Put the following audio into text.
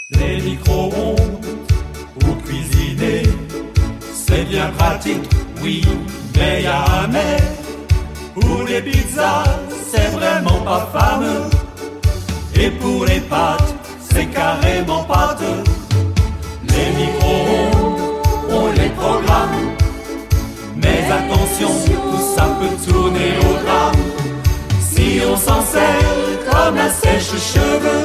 Les micro-ondes pour cuisiner, c'est bien pratique, oui, mais y a un mais. Pour les pizzas, c'est vraiment pas fameux. Et pour les pâtes, c'est carrément pâteux. Les micro-ondes, on les programme. Mais attention, tout ça peut tourner au drame. Si on s'en sert comme un sèche-cheveux,